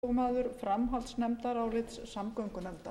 Formaður framhaldsnefndarálits samgöngunefndar.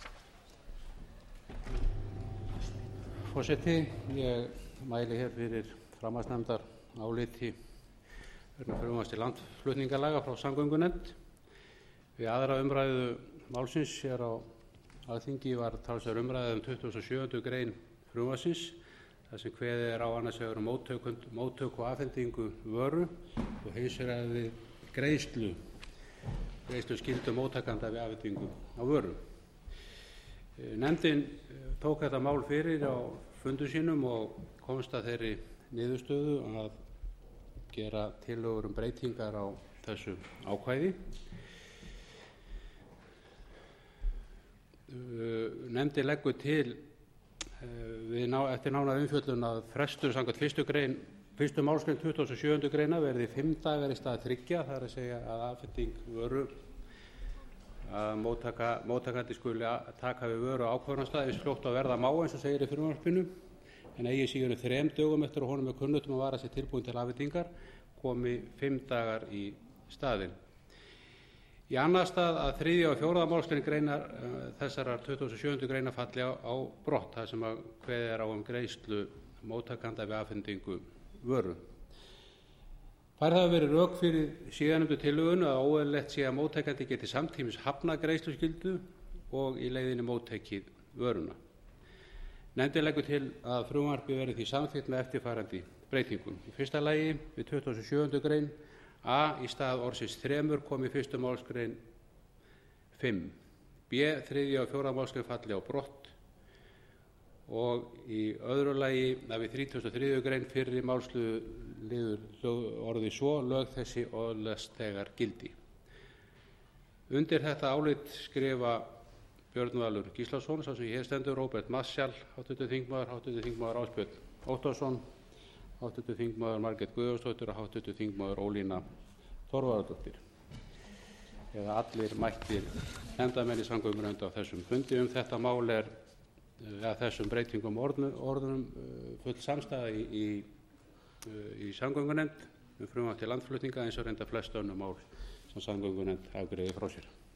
Forseti, ég mæli hér fyrir framhaldsnefndaráliti vegna frumvarps til landflutningalaga frá samgöngunefnd. Við aðra umræðu málsins hér á Alþingi var talsverð umræða 27. grein frumvarpsins þar sem kveðið á annars vegar móttöku og afhendingu vöru og hins vegar við greiðsluskyldu móttakanda við afhendingu á vöru. Nefndin tók þetta mál fyrir á fundum sínum og komst að þeirri niðurstöðu að gera tillögur breytingar á þessu ákvæði. Nefndin leggur til eftir nánari umfjöllun að frestur samkvæmt 1. málsgrein 27. greinar verði 5 dagar í stað 3, það er að segja að afhending vöru að móttakandi skuli taka við vöru á ákvörðunarstað eins fljótt að verða má, eins og segir í frumvarpinu, en eigi síður en 3 dögum eftir að honum kunnugt að vara sér tilbúin til afhendingar komi 5 dagar í staðinn. Í annað stað að 3. og 4. málsgrein greinar þessarar 27. greinar falli á brott þar sem að kveðið á greiðslu móttakanda við afhendingu vöru. Færð hafa verið rök fyrir síðarnefndu tillögunni að óeðlilegt sé að móttakandi geti samtímis hafnað greiðsluskyldu og í leiðinni móttekið vöruna. Nefndin leggur til að frumvarpið verði því samþykkt með eftirfarandi breytingum. Í fyrsta lagi við 27. grein a í stað orðsins 3 komi 1. málsgrein 5. b 3. og 4. málsgrein falli á brott og í öðru lagi að við 33. grein fyrri málsliður orði svo lög þessi öðlast þegar gildi. Undir þetta álit skrifa Björn Valur Gíslason, sá sem hér stendur, Róbert Marshall, hv. þingmaður Ásbjörn Óttarsson, hv. þingmaður Margrét Guðjónsdóttir og hv. þingmaður Ólína Þorvarðardóttir. Eða allir mættir nefndarmenn í samgöngunefnd á þessum fundi. Þetta mál þessum breytingum orðunum full samstaða í samgöngunefnd frumvarp til landflutninga eins og reynda flest önnur mál sem samgöngunefnd afgreiðir frá sér.